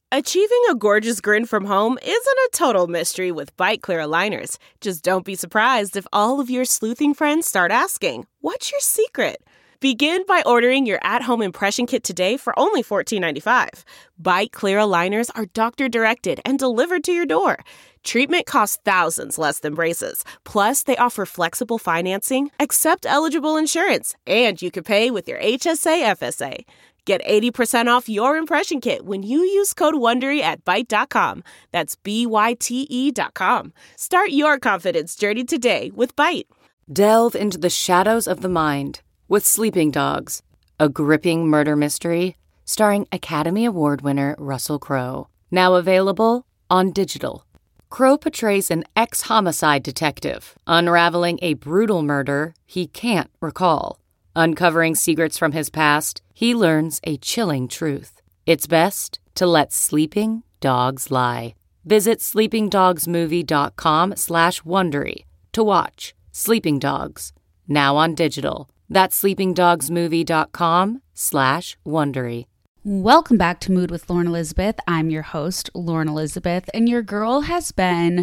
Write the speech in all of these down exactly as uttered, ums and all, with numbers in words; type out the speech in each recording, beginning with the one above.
Achieving a gorgeous grin from home isn't a total mystery with Byte Clear aligners. Just don't be surprised if all of your sleuthing friends start asking, "What's your secret?" Begin by ordering your at-home impression kit today for only fourteen ninety-five. Byte Clear aligners are doctor-directed and delivered to your door. Treatment costs thousands less than braces. Plus, they offer flexible financing, accept eligible insurance, and you can pay with your H S A F S A. Get eighty percent off your impression kit when you use code WONDERY at byte dot com. That's B Y T E dot com. Start your confidence journey today with Byte. Delve into the shadows of the mind with Sleeping Dogs, a gripping murder mystery starring Academy Award winner Russell Crowe. Now available on digital. Crowe portrays an ex-homicide detective unraveling a brutal murder he can't recall. Uncovering secrets from his past, he learns a chilling truth. It's best to let sleeping dogs lie. Visit sleepingdogsmovie.com slash Wondery to watch Sleeping Dogs, now on digital. That's sleepingdogsmovie.com slash Wondery. Welcome back to Mood with Lauren Elizabeth. I'm your host, Lauren Elizabeth, and your girl has been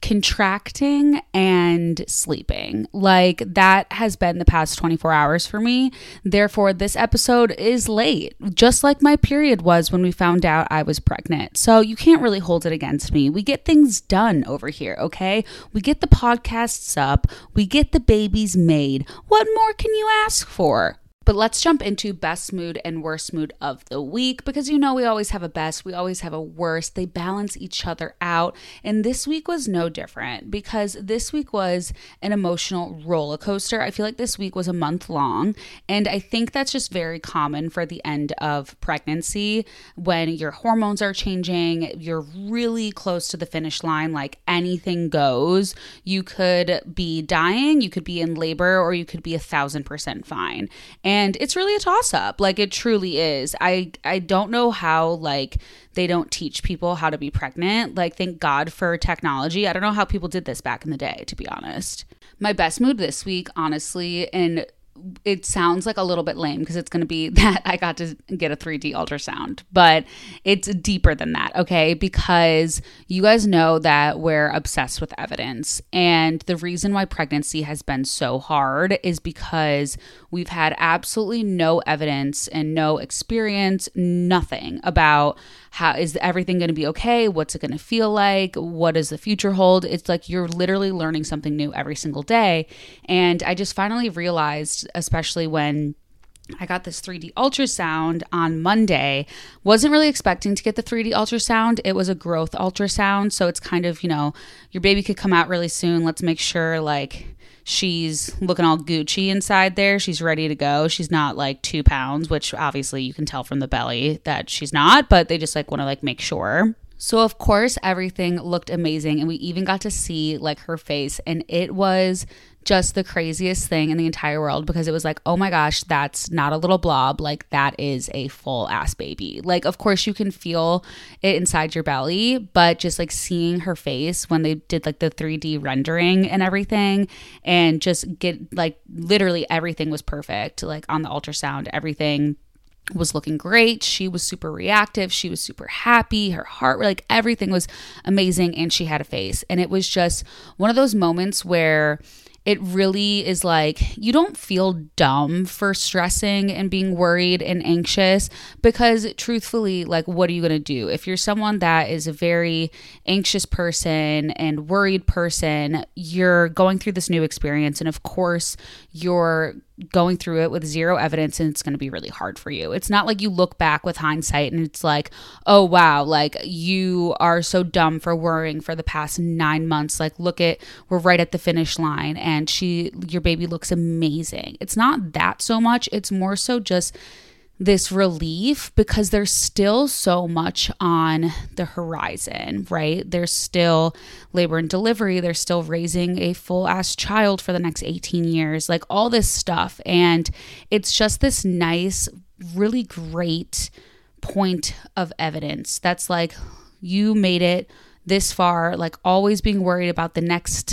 contracting and sleeping. Like, that has been the past twenty-four hours for me. Therefore, this episode is late, just like my period was when we found out I was pregnant. So you can't really hold it against me. We get things done over here, okay? We get the podcasts up. We get the babies made. What more can you ask for? But let's jump into best mood and worst mood of the week, because you know we always have a best, we always have a worst. They balance each other out. And this week was no different, because this week was an emotional roller coaster. I feel like this week was a month long. And I think that's just very common for the end of pregnancy, when your hormones are changing, you're really close to the finish line, like anything goes. You could be dying, you could be in labor, or you could be a thousand percent fine. And And it's really a toss-up. Like, it truly is. I, I don't know how, like, they don't teach people how to be pregnant. Like, thank God for technology. I don't know how people did this back in the day, to be honest. My best mood this week, honestly, and it sounds like a little bit lame because it's going to be that I got to get a three D ultrasound, but it's deeper than that, okay? Because you guys know that we're obsessed with evidence. And the reason why pregnancy has been so hard is because we've had absolutely no evidence and no experience, nothing about how is everything going to be okay? What's it going to feel like? What does the future hold? It's like you're literally learning something new every single day. And I just finally realized, especially when I got this three D ultrasound on Monday, wasn't really expecting to get the three D ultrasound. It was a growth ultrasound. So it's kind of, you know, your baby could come out really soon. Let's make sure like she's looking all Gucci inside there. She's ready to go. She's not like two pounds, which obviously you can tell from the belly that she's not, but they just like want to like make sure. So of course, everything looked amazing. And we even got to see like her face, and it was just the craziest thing in the entire world, because it was like, oh my gosh, that's not a little blob. Like, that is a full ass baby. Like, of course you can feel it inside your belly, but just like seeing her face when they did like the three D rendering and everything, and just get like literally everything was perfect. Like on the ultrasound, everything was looking great. She was super reactive. She was super happy. Her heart, like everything was amazing. And she had a face. And it was just one of those moments where it really is like, you don't feel dumb for stressing and being worried and anxious, because truthfully, like, what are you going to do? If you're someone that is a very anxious person and worried person, you're going through this new experience. And of course, you're going through it with zero evidence, and it's going to be really hard for you. It's not like you look back with hindsight and it's like, oh wow, like you are so dumb for worrying for the past nine months. Like, look at, we're right at the finish line and she, your baby looks amazing. It's not that so much. It's more so just this relief, because there's still so much on the horizon, right? There's still labor and delivery. They're still raising a full ass child for the next eighteen years, like all this stuff. And it's just this nice, really great point of evidence that's like, you made it this far, like always being worried about the next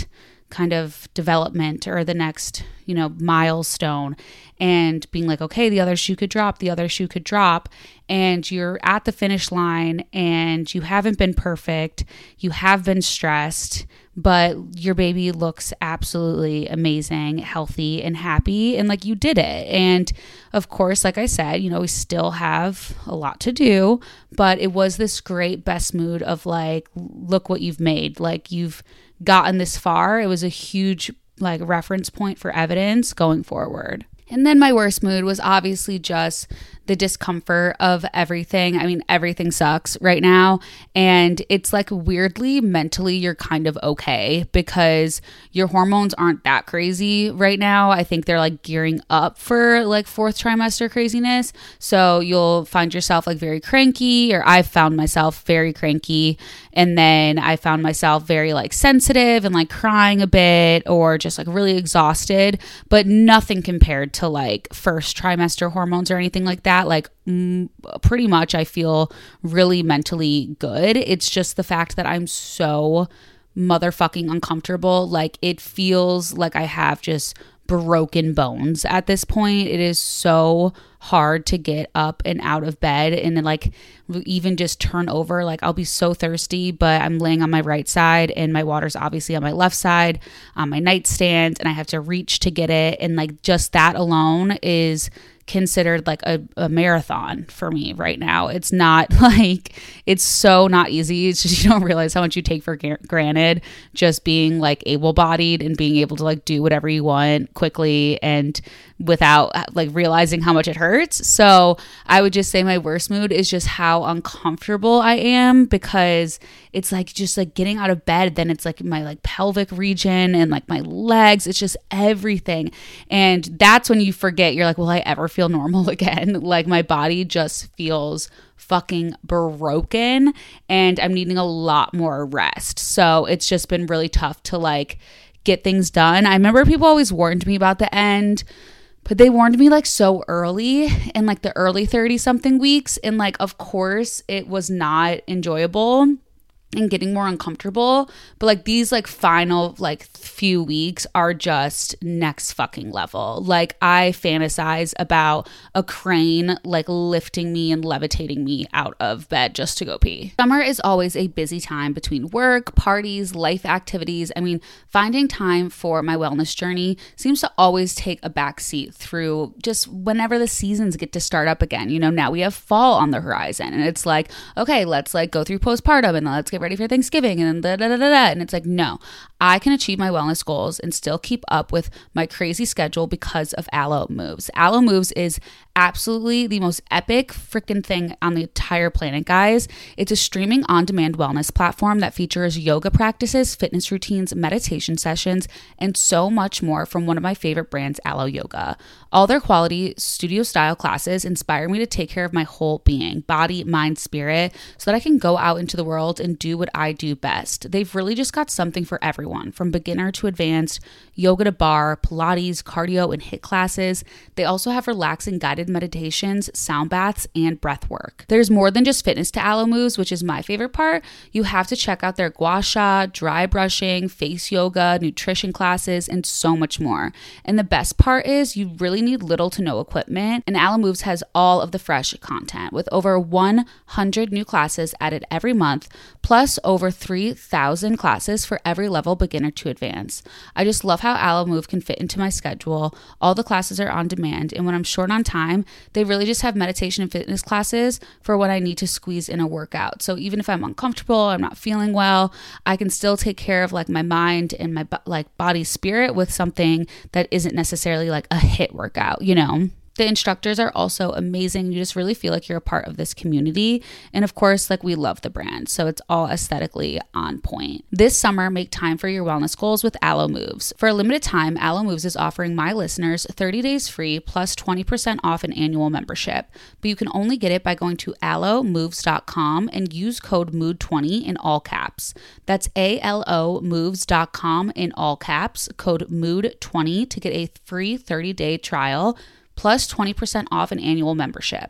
kind of development or the next, you know, milestone, and being like, okay, the other shoe could drop, the other shoe could drop, and you're at the finish line and you haven't been perfect, you have been stressed, but your baby looks absolutely amazing, healthy and happy, and like you did it. And of course, like I said, you know, we still have a lot to do, but it was this great best mood of like, look what you've made. Like, you've gotten this far. It was a huge like reference point for evidence going forward. And then my worst mood was obviously just the discomfort of everything. I mean, everything sucks right now. And it's like weirdly, mentally, you're kind of okay because your hormones aren't that crazy right now. I think they're like gearing up for like fourth trimester craziness. So you'll find yourself like very cranky, or I've found myself very cranky. And then I found myself very like sensitive and like crying a bit, or just like really exhausted, but nothing compared to like first trimester hormones or anything like that. Like mm, pretty much I feel really mentally good. It's just the fact that I'm so motherfucking uncomfortable. Like, it feels like I have just broken bones at this point. It is so hard to get up and out of bed and like even just turn over. Like, I'll be so thirsty, but I'm laying on my right side and my water's obviously on my left side on my nightstand, and I have to reach to get it. And like, just that alone is considered like a, a marathon for me right now. It's not like, it's so not easy. It's just, you don't realize how much you take for granted just being like able-bodied and being able to like do whatever you want quickly and without like realizing how much it hurts. So I would just say my worst mood is just how uncomfortable I am, because it's like just like getting out of bed, then it's like my like pelvic region and like my legs, it's just everything. And that's when you forget, you're like, will I ever feel normal again? Like, my body just feels fucking broken and I'm needing a lot more rest. So it's just been really tough to like get things done. I remember people always warned me about the end, but they warned me like so early in like the early thirty something weeks. And like, of course it was not enjoyable and getting more uncomfortable, but like these like final like few weeks are just next fucking level. Like, I fantasize about a crane like lifting me and levitating me out of bed just to go pee. Summer is always a busy time between work, parties, life activities. I mean, finding time for my wellness journey seems to always take a backseat through just whenever the seasons get to start up again. You know, now we have fall on the horizon and it's like, okay, let's like go through postpartum and let's get ready for Thanksgiving and da, da, da, da, da. And it's like, no, I can achieve my wellness goals and still keep up with my crazy schedule because of Alo Moves. Alo Moves is absolutely the most epic freaking thing on the entire planet, guys. It's a streaming on-demand wellness platform that features yoga practices, fitness routines, meditation sessions, and so much more from one of my favorite brands, Alo Yoga. All their quality studio-style classes inspire me to take care of my whole being, body, mind, spirit, so that I can go out into the world and do what I do best. They've really just got something for everyone, from beginner to advanced, yoga to bar, Pilates, cardio, and HIIT classes. They also have relaxing guided meditations, sound baths, and breath work. There's more than just fitness to Alo Moves, which is my favorite part. You have to check out their gua sha, dry brushing, face yoga, nutrition classes, and so much more. And the best part is you really need little to no equipment, and Alo Moves has all of the fresh content with over one hundred new classes added every month, plus over three thousand classes for every level, beginner to advanced. I just love how Alo Move can fit into my schedule. All the classes are on demand, and when I'm short on time, they really just have meditation and fitness classes for when I need to squeeze in a workout. So even if I'm uncomfortable, I'm not feeling well, I can still take care of like my mind and my like body spirit with something that isn't necessarily like a HIIT workout, you know? The instructors are also amazing. You just really feel like you're a part of this community. And of course, like, we love the brand, so it's all aesthetically on point. This summer, make time for your wellness goals with Alo Moves. For a limited time, Alo Moves is offering my listeners thirty days free plus twenty percent off an annual membership. But you can only get it by going to alo moves dot com and use code mood twenty in all caps. That's A L O moves dot com in all caps, code mood twenty to get a free thirty day trial plus twenty percent off an annual membership.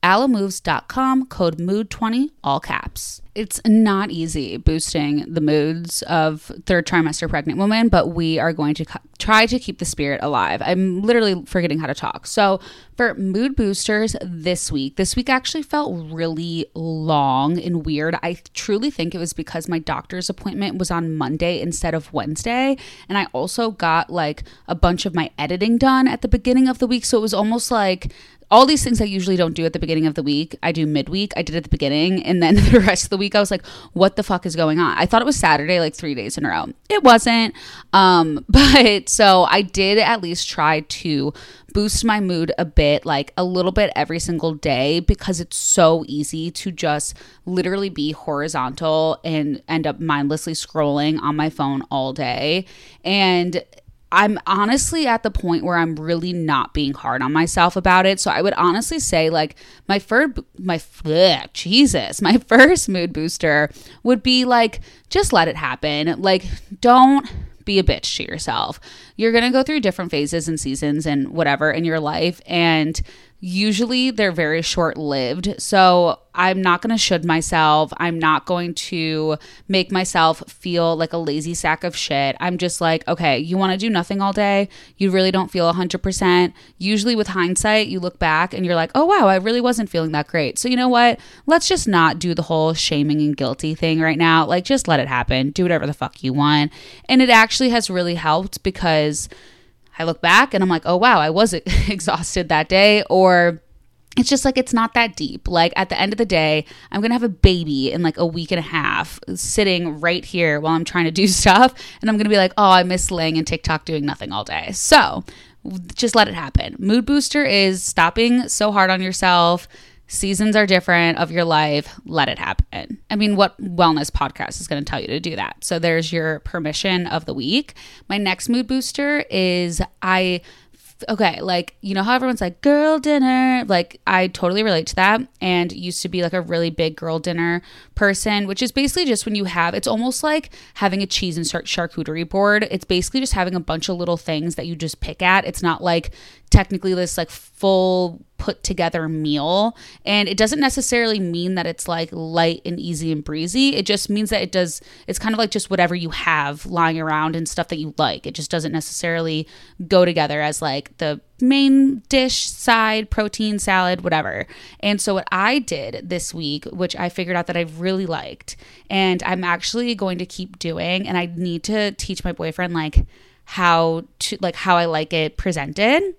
aloe moves dot com, code mood twenty, all caps. It's not easy boosting the moods of third trimester pregnant women, but we are going to co- try to keep the spirit alive. I'm literally forgetting how to talk. So for mood boosters this week, this week actually felt really long and weird. I truly think it was because my doctor's appointment was on Monday instead of Wednesday. And I also got like a bunch of my editing done at the beginning of the week. So it was almost like all these things I usually don't do at the beginning of the week, I do midweek. I did at the beginning. And then the rest of the week, I was like, what the fuck is going on? I thought it was Saturday, like three days in a row. It wasn't. Um, but so I did at least try to boost my mood a bit, like a little bit every single day, because it's so easy to just literally be horizontal and end up mindlessly scrolling on my phone all day. And I'm honestly at the point where I'm really not being hard on myself about it. So I would honestly say like my first, my, ugh, Jesus, my first mood booster would be like, just let it happen. Like, don't be a bitch to yourself. You're going to go through different phases and seasons and whatever in your life. And usually they're very short-lived. So I'm not going to should myself. I'm not going to make myself feel like a lazy sack of shit. I'm just like, okay, you want to do nothing all day? You really don't feel one hundred percent. Usually with hindsight, you look back and you're like, oh, wow, I really wasn't feeling that great. So you know what? Let's just not do the whole shaming and guilty thing right now. Like, just let it happen. Do whatever the fuck you want. And it actually has really helped because I look back and I'm like, oh, wow, I was exhausted that day. Or it's just like, it's not that deep. Like at the end of the day, I'm going to have a baby in like a week and a half sitting right here while I'm trying to do stuff. And I'm going to be like, oh, I miss laying in TikTok doing nothing all day. So just let it happen. Mood booster is stopping so hard on yourself. Seasons are different of your life. Let it happen. I mean, what wellness podcast is going to tell you to do that? So there's your permission of the week. My next mood booster is I... Okay, like, you know how everyone's like, girl dinner? Like, I totally relate to that, and used to be like a really big girl dinner person, which is basically just when you have, it's almost like having a cheese and char- charcuterie board. It's basically just having a bunch of little things that you just pick at. It's not like technically this like full put together meal, and it doesn't necessarily mean that it's like light and easy and breezy. It just means that it does, it's kind of like just whatever you have lying around and stuff that you like. It just doesn't necessarily go together as like the main dish, side, protein, salad, whatever. And so what I did this week, which I figured out that I really liked, and I'm actually going to keep doing, and I need to teach my boyfriend like how to like how I like it presented.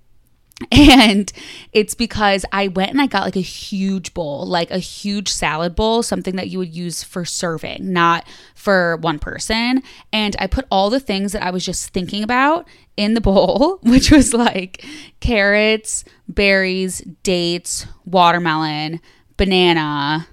And it's because I went and I got like a huge bowl, like a huge salad bowl, something that you would use for serving, not for one person. And I put all the things that I was just thinking about in the bowl, which was like carrots, berries, dates, watermelon, banana.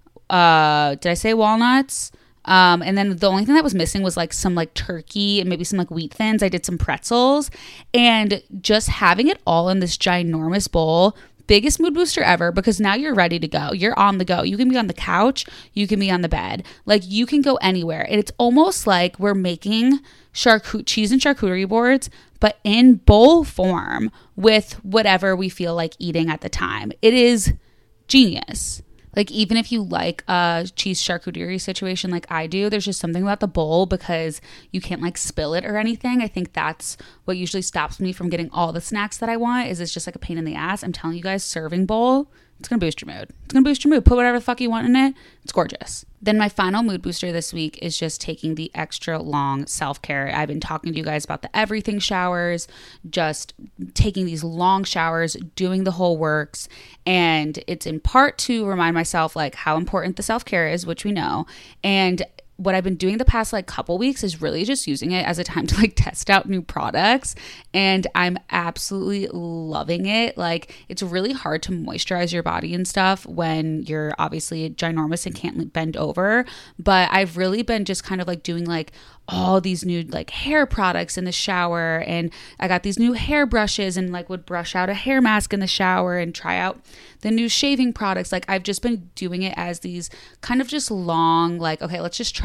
Uh, did I say walnuts? Um, and then the only thing that was missing was like some like turkey and maybe some like wheat thins. I did some pretzels, and just having it all in this ginormous bowl, biggest mood booster ever, because now you're ready to go. You're on the go. You can be on the couch. You can be on the bed. Like you can go anywhere. And it's almost like we're making charcut- cheese and charcuterie boards, but in bowl form with whatever we feel like eating at the time. It is genius. Like, even if you like a cheese charcuterie situation like I do, there's just something about the bowl because you can't like spill it or anything. I think that's what usually stops me from getting all the snacks that I want, is it's just like a pain in the ass. I'm telling you guys, serving bowl, it's going to boost your mood. It's going to boost your mood. Put whatever the fuck you want in it. It's gorgeous. Then my final mood booster this week is just taking the extra long self-care. I've been talking to you guys about the everything showers, just taking these long showers, doing the whole works. And it's in part to remind myself like how important the self-care is, which we know. And what I've been doing the past like couple weeks is really just using it as a time to like test out new products, and I'm absolutely loving it. Like, it's really hard to moisturize your body and stuff when you're obviously ginormous and can't bend over, but I've really been just kind of like doing like all these new like hair products in the shower, and I got these new hair brushes and like would brush out a hair mask in the shower and try out the new shaving products. Like, I've just been doing it as these kind of just long, like, okay, let's just try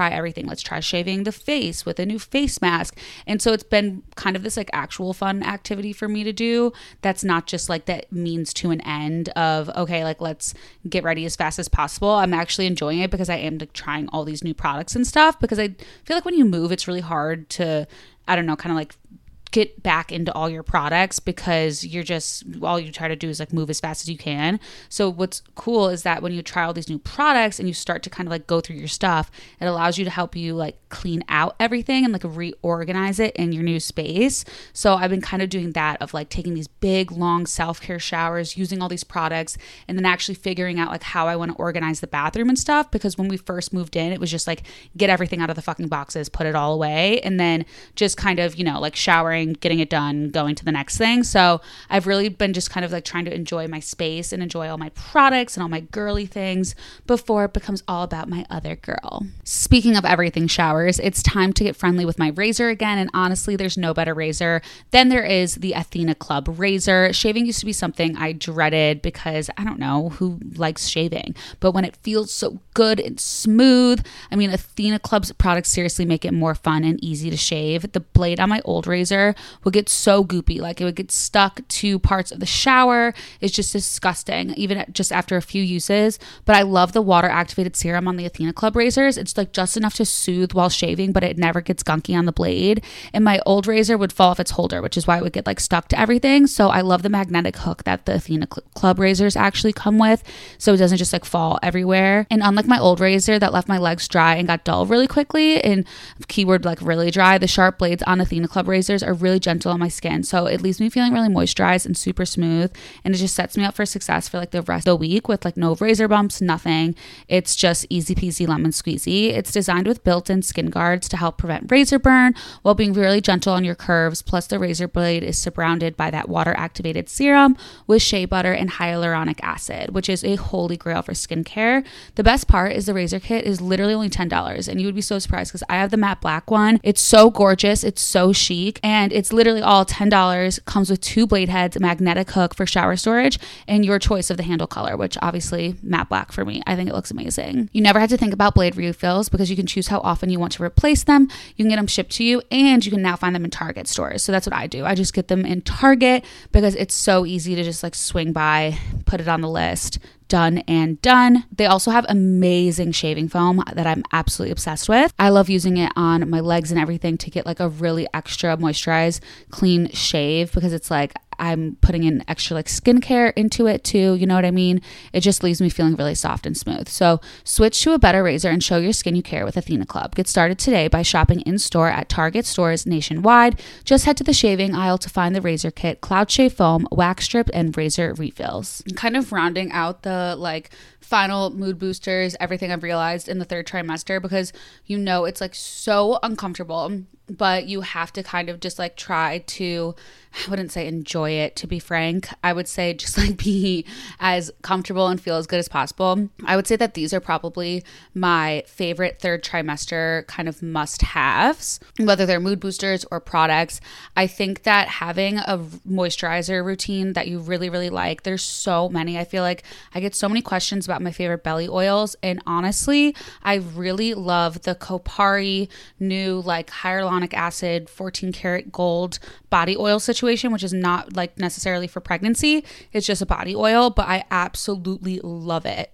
try everything. Let's try shaving the face with a new face mask. And so it's been kind of this like actual fun activity for me to do. That's not just like that means to an end of, okay, like let's get ready as fast as possible. I'm actually enjoying it because I am like trying all these new products and stuff, because I feel like when you move, it's really hard to, I don't know, kind of like get back into all your products, because you're just, all you try to do is like move as fast as you can. So what's cool is that when you try all these new products and you start to kind of like go through your stuff, it allows you to help you like clean out everything and like reorganize it in your new space. So I've been kind of doing that, of like taking these big long self-care showers, using all these products, and then actually figuring out like how I want to organize the bathroom and stuff. Because when we first moved in, it was just like get everything out of the fucking boxes, put it all away, and then just kind of, you know, like showering, getting it done, going to the next thing. So I've really been just kind of like trying to enjoy my space and enjoy all my products and all my girly things before it becomes all about my other girl. Speaking of everything showers, it's time to get friendly with my razor again. And honestly, there's no better razor than there is the Athena Club razor. Shaving used to be something I dreaded because I don't know who likes shaving, but when it feels so good and smooth, I mean, Athena Club's products seriously make it more fun and easy to shave. The blade on my old razor would get so goopy, like it would get stuck to parts of the shower. It's just disgusting, even just after a few uses. But I love the water activated serum on the Athena Club razors. It's like just enough to soothe while shaving, but it never gets gunky on the blade. And my old razor would fall off its holder, which is why it would get like stuck to everything. So I love the magnetic hook that the Athena Club razors actually come with, so it doesn't just like fall everywhere. And unlike my old razor that left my legs dry and got dull really quickly, and keyword like really dry, the sharp blades on Athena Club razors are really gentle on my skin, so it leaves me feeling really moisturized and super smooth, and it just sets me up for success for like the rest of the week with like no razor bumps, nothing. It's just easy peasy lemon squeezy. It's designed with built-in skin guards to help prevent razor burn while being really gentle on your curves. Plus the razor blade is surrounded by that water activated serum with shea butter and hyaluronic acid, which is a holy grail for skincare. The best part is the razor kit is literally only ten dollars, and you would be so surprised because I have the matte black one. It's so gorgeous, it's so chic, and it's literally all ten dollars. Comes with two blade heads, a magnetic hook for shower storage, and your choice of the handle color, which obviously matte black for me. I think it looks amazing. You never have to think about blade refills because you can choose how often you want to replace them. You can get them shipped to you, and you can now find them in Target stores. So that's what I do. I just get them in Target because it's so easy to just like swing by, put it on the list, done and done. They also have amazing shaving foam that I'm absolutely obsessed with. I love using it on my legs and everything to get like a really extra moisturized, clean shave, because it's like I'm putting in extra like skincare into it too. You know what I mean? It just leaves me feeling really soft and smooth. So switch to a better razor and show your skin you care with Athena Club. Get started today by shopping in store at Target stores nationwide. Just head to the shaving aisle to find the razor kit, cloud shave foam, wax strip, and razor refills. Kind of rounding out the like final mood boosters, everything I've realized in the third trimester, because you know it's like so uncomfortable, but you have to kind of just like try to, I wouldn't say enjoy it, to be frank. I would say just like be as comfortable and feel as good as possible. I would say that these are probably my favorite third trimester kind of must-haves, whether they're mood boosters or products. I think that having a moisturizer routine that you really, really like, there's so many. I feel like I get so many questions about my favorite belly oils, and honestly, I really love the Kopari new like hyaluronic acid fourteen karat gold body oil situation, which is not like necessarily for pregnancy. It's just a body oil, but I absolutely love it.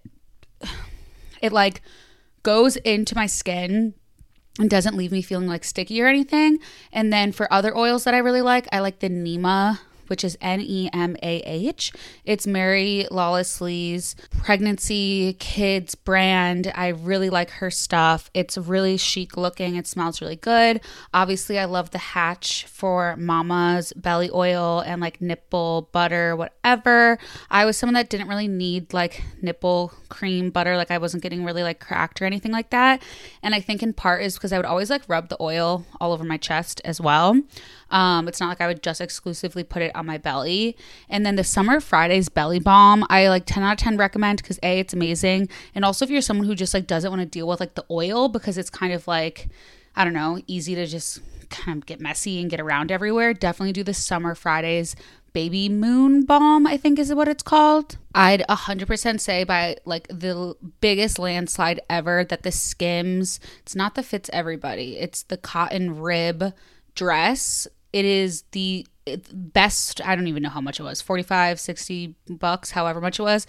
It like goes into my skin and doesn't leave me feeling like sticky or anything. And then for other oils that I really like, I like the Nema, which is N E M A H. It's Mary Lawless Lee's pregnancy kids brand. I really like her stuff. It's really chic looking. It smells really good. Obviously, I love the Hatch for Mama's belly oil and like nipple butter, whatever. I was someone that didn't really need like nipple cream butter. Like I wasn't getting really like cracked or anything like that. And I think in part is because I would always like rub the oil all over my chest as well. Um, it's not like I would just exclusively put it on my belly. And then the Summer Fridays Belly Balm, I like ten out of ten recommend because A, it's amazing. And also if you're someone who just like doesn't want to deal with like the oil, because it's kind of like, I don't know, easy to just kind of get messy and get around everywhere, definitely do the Summer Fridays Baby Moon Balm, I think is what it's called. I'd one hundred percent say by like the biggest landslide ever that the Skims, it's not the Fits Everybody, it's the cotton rib dress. It is the best, I don't even know how much it was, forty-five, sixty bucks, however much it was.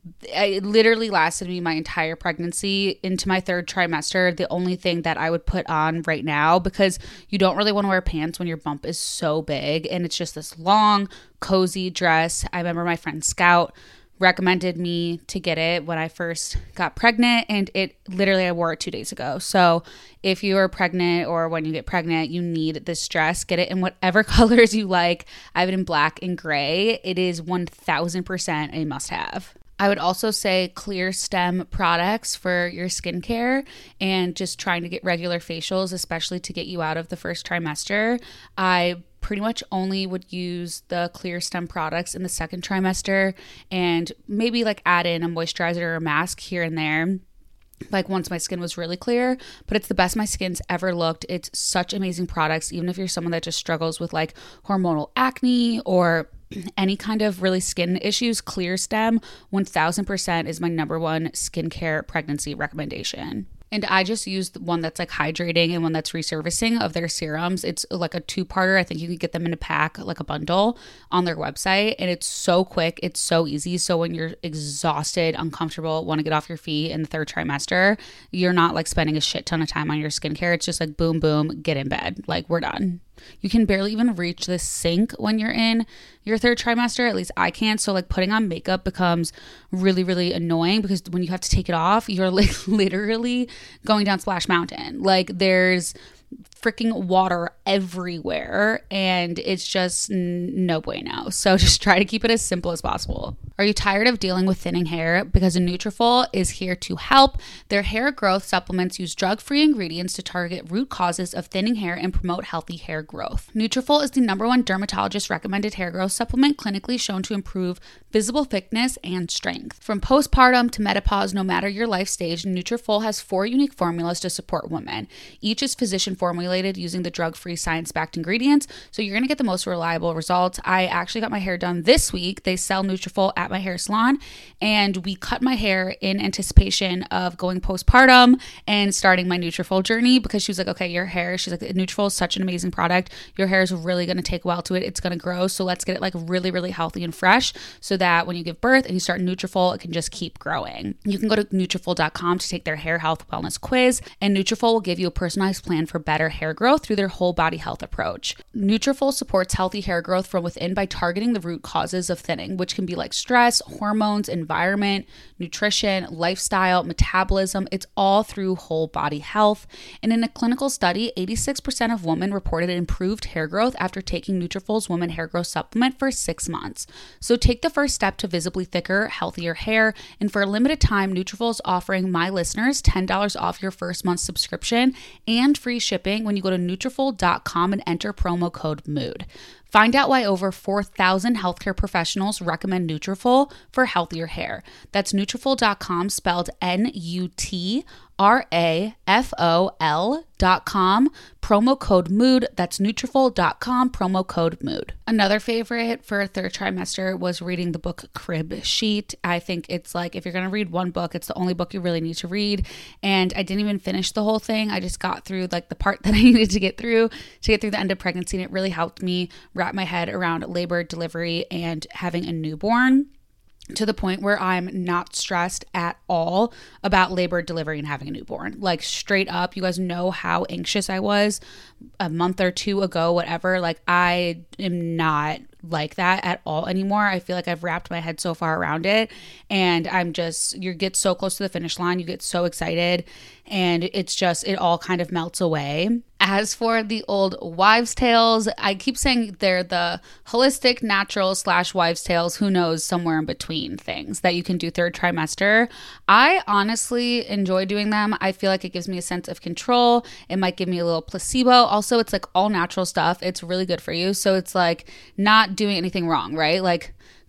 It literally lasted me my entire pregnancy into my third trimester. The only thing that I would put on right now, because you don't really want to wear pants when your bump is so big and it's just this long, cozy dress. I remember my friend Scout recommended me to get it when I first got pregnant, and it literally, I wore it two days ago. So if you are pregnant or when you get pregnant, you need this dress, get it in whatever colors you like. I have it in black and gray. It is one thousand percent a must have. I would also say Clear Stem products for your skincare and just trying to get regular facials, especially to get you out of the first trimester. I pretty much only would use the Clear Stem products in the second trimester and maybe like add in a moisturizer or a mask here and there, like once my skin was really clear. But it's the best my skin's ever looked. It's such amazing products, even if you're someone that just struggles with like hormonal acne or any kind of really skin issues. Clear Stem one thousand percent is my number one skincare pregnancy recommendation. And I just used one that's like hydrating and one that's resurfacing of their serums. It's like a two-parter. I think you could get them in a pack, like a bundle on their website. And it's so quick. It's so easy. So when you're exhausted, uncomfortable, want to get off your feet in the third trimester, you're not like spending a shit ton of time on your skincare. It's just like boom, boom, get in bed. Like we're done. You can barely even reach the sink when you're in your third trimester. At least I can't. So like putting on makeup becomes really, really annoying because when you have to take it off, you're like literally going down Splash Mountain. Like there's freaking water everywhere and it's just n- no bueno. So just try to keep it as simple as possible. Are you tired of dealing with thinning hair? Because Nutrafol is here to help. Their hair growth supplements use drug-free ingredients to target root causes of thinning hair and promote healthy hair growth. Nutrafol is the number one dermatologist recommended hair growth supplement clinically shown to improve visible thickness and strength. From postpartum to menopause, no matter your life stage, Nutrafol has four unique formulas to support women. Each is physician formulated using the drug-free science-backed ingredients, so you're going to get the most reliable results. I actually got my hair done this week. They sell Nutrafol at my hair salon, and we cut my hair in anticipation of going postpartum and starting my Nutrafol journey because she was like, okay, your hair, she's like, Nutrafol is such an amazing product. Your hair is really going to take well to it. It's going to grow, so let's get it like really, really healthy and fresh so that when you give birth and you start Nutrafol, it can just keep growing. You can go to Nutrafol dot com to take their hair health wellness quiz, and Nutrafol will give you a personalized plan for better hair growth through their whole body health approach. Nutrafol supports healthy hair growth from within by targeting the root causes of thinning, which can be like stress, hormones, environment, nutrition, lifestyle, metabolism. It's all through whole body health. And in a clinical study, eighty-six percent of women reported improved hair growth after taking Nutrafol's Women Hair Growth Supplement for six months. So take the first step to visibly thicker, healthier hair. And for a limited time, Nutrafol is offering my listeners ten dollars off your first month subscription and free shipping when you go to Nutrafol dot com and enter promo code MOOD. Find out why over four thousand healthcare professionals recommend Nutrafol for healthier hair. That's Nutrafol dot com, spelled N U T R A F O L dot com, promo code MOOD. That's Nutrafol dot com, promo code MOOD. Another favorite for third trimester was reading the book Crib Sheet. I think it's like, if you're going to read one book, it's the only book you really need to read. And I didn't even finish the whole thing. I just got through like the part that I needed to get through to get through the end of pregnancy. And it really helped me wrap my head around labor, delivery, and having a newborn, to the point where I'm not stressed at all about labor, delivery, and having a newborn. Like straight up, you guys know how anxious I was a month or two ago, whatever. Like I am not like that at all anymore. I feel like I've wrapped my head so far around it, and I'm just, you get so close to the finish line, you get so excited, and it's just, it all kind of melts away. As for the old wives' tales, I keep saying they're the holistic, natural slash wives' tales, who knows, somewhere in between things that you can do third trimester. I honestly enjoy doing them. I feel like it gives me a sense of control. It might give me a little placebo. Also, it's like all natural stuff. It's really good for you. So it's like not doing anything wrong, right? Like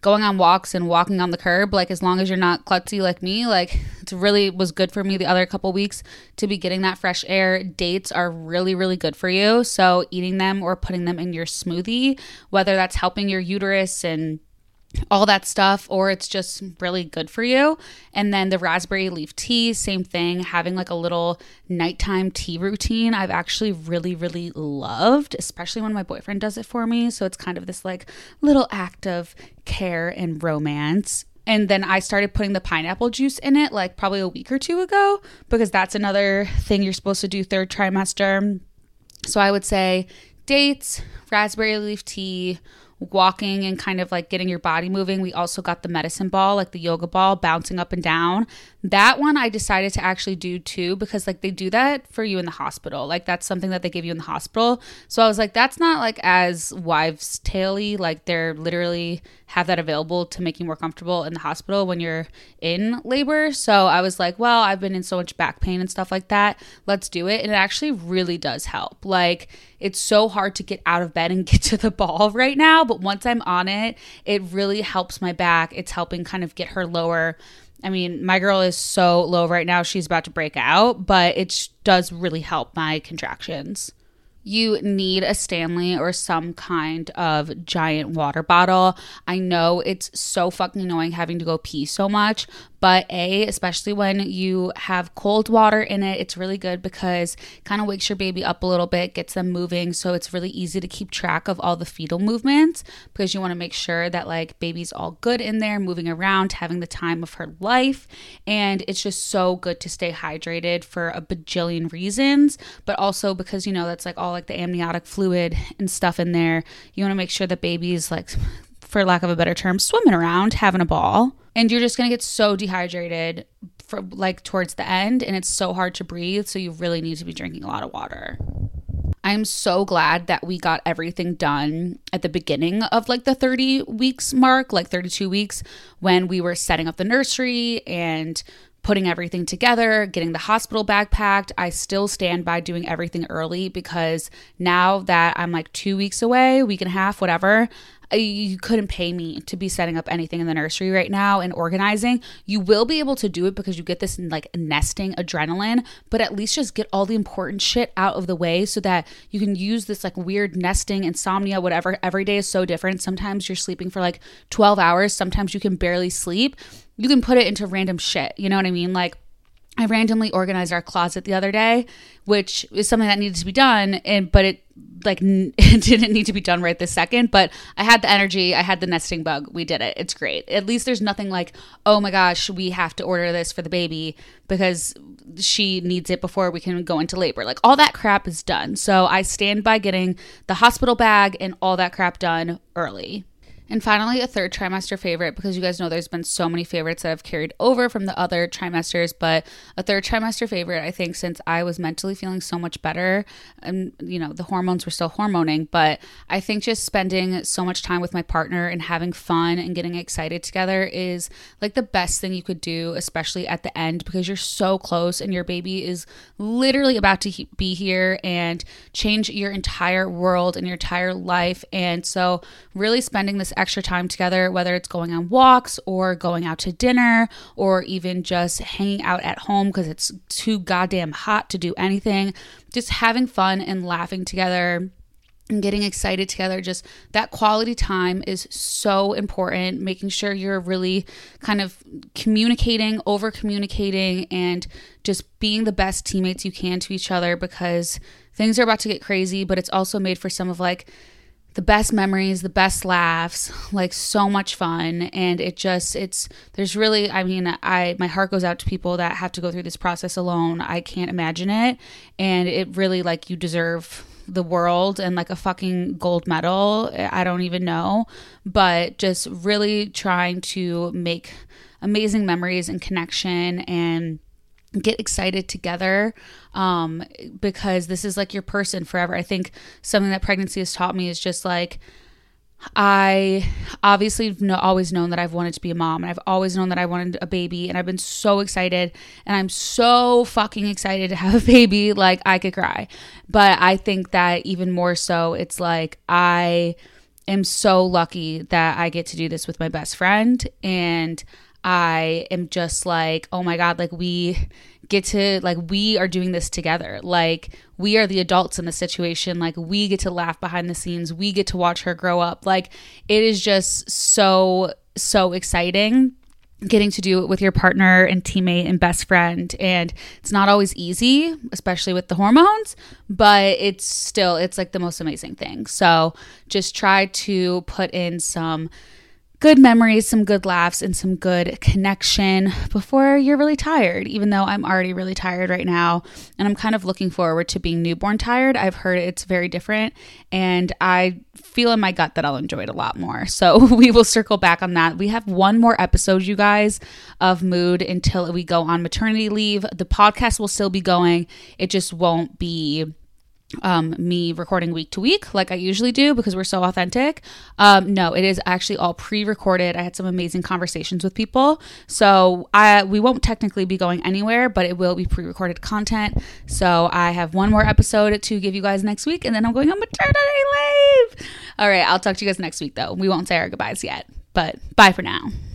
going on walks and walking on the curb, like as long as you're not klutzy like me, like it really was good for me the other couple weeks to be getting that fresh air. Dates are really, really good for you. So eating them or putting them in your smoothie, whether that's helping your uterus and all that stuff, or it's just really good for you. And then the raspberry leaf tea, same thing, having like a little nighttime tea routine I've actually really, really loved, especially when my boyfriend does it for me. So it's kind of this like little act of care and romance. And then I started putting the pineapple juice in it like probably a week or two ago, because that's another thing you're supposed to do third trimester. So I would say dates, raspberry leaf tea, walking and kind of like getting your body moving. We also got the medicine ball, like the yoga ball, bouncing up and down. That one I decided to actually do too, because like they do that for you in the hospital. Like that's something that they give you in the hospital. So I was like, that's not like as wives' tale-y. Like they're literally have that available to make you more comfortable in the hospital when you're in labor. So I was like, well, I've been in so much back pain and stuff like that. Let's do it. And it actually really does help. Like it's so hard to get out of bed and get to the ball right now. But once I'm on it, it really helps my back. It's helping kind of get her lower. I mean, my girl is so low right now. She's about to break out, but it does really help my contractions. You need a Stanley or some kind of giant water bottle. I know it's so fucking annoying having to go pee so much, but A, especially when you have cold water in it, it's really good because it kind of wakes your baby up a little bit, gets them moving. So it's really easy to keep track of all the fetal movements, because you want to make sure that like baby's all good in there, moving around, having the time of her life. And it's just so good to stay hydrated for a bajillion reasons, but also because, you know, that's like all like the amniotic fluid and stuff in there. You want to make sure that baby's like, for lack of a better term, swimming around, having a ball. And you're just going to get so dehydrated for like towards the end, and it's so hard to breathe. So you really need to be drinking a lot of water. I'm so glad that we got everything done at the beginning of like the thirty weeks mark, like thirty-two weeks, when we were setting up the nursery and putting everything together, getting the hospital bag packed. I still stand by doing everything early, because now that I'm like two weeks away, week and a half, whatever, you couldn't pay me to be setting up anything in the nursery right now and organizing. You will be able to do it because you get this like nesting adrenaline, but at least just get all the important shit out of the way so that you can use this like weird nesting insomnia, whatever. Every day is so different. Sometimes you're sleeping for like twelve hours. Sometimes you can barely sleep. You can put it into random shit. You know what I mean? Like, I randomly organized our closet the other day, which is something that needed to be done, and but it like n- it didn't need to be done right this second. But I had the energy, I had the nesting bug. We did it. It's great. At least there's nothing like, oh my gosh, we have to order this for the baby because she needs it before we can go into labor. Like all that crap is done. So I stand by getting the hospital bag and all that crap done early. And finally, a third trimester favorite, because you guys know there's been so many favorites that have carried over from the other trimesters, but a third trimester favorite, I think, since I was mentally feeling so much better, and you know, the hormones were still hormoning, but I think just spending so much time with my partner and having fun and getting excited together is like the best thing you could do, especially at the end, because you're so close and your baby is literally about to he- be here and change your entire world and your entire life. And so really spending this extra time together, whether it's going on walks or going out to dinner or even just hanging out at home because it's too goddamn hot to do anything, just having fun and laughing together and getting excited together. Just that quality time is so important. Making sure you're really kind of communicating, over communicating, and just being the best teammates you can to each other, because things are about to get crazy, but it's also made for some of like the best memories, the best laughs, like so much fun. And it just, it's, there's really, I mean, I, my heart goes out to people that have to go through this process alone. I can't imagine it. And it really, like, you deserve the world and like a fucking gold medal. I don't even know, but just really trying to make amazing memories and connection and get excited together, um, because this is like your person forever. I think something that pregnancy has taught me is just like, I obviously have no, always known that I've wanted to be a mom, and I've always known that I wanted a baby, and I've been so excited, and I'm so fucking excited to have a baby, like I could cry. But I think that even more so, it's like I am so lucky that I get to do this with my best friend. And I am just like, oh my God, like we get to, like, we are doing this together. Like, we are the adults in the situation. Like, we get to laugh behind the scenes. We get to watch her grow up. Like, it is just so, so exciting getting to do it with your partner and teammate and best friend. And it's not always easy, especially with the hormones, but it's still, it's like the most amazing thing. So just try to put in some good memories, some good laughs, and some good connection before you're really tired, even though I'm already really tired right now. And I'm kind of looking forward to being newborn tired. I've heard it's very different, and I feel in my gut that I'll enjoy it a lot more. So we will circle back on that. We have one more episode, you guys, of Mood until we go on maternity leave. The podcast will still be going. It just won't be um me recording week to week like I usually do because we're so authentic. Um no, it is actually all pre-recorded. I had some amazing conversations with people, so I we won't technically be going anywhere, but it will be pre-recorded content. So I have one more episode to give you guys next week, and then I'm going on maternity leave. All right, I'll talk to you guys next week though. We won't say our goodbyes yet, but bye for now.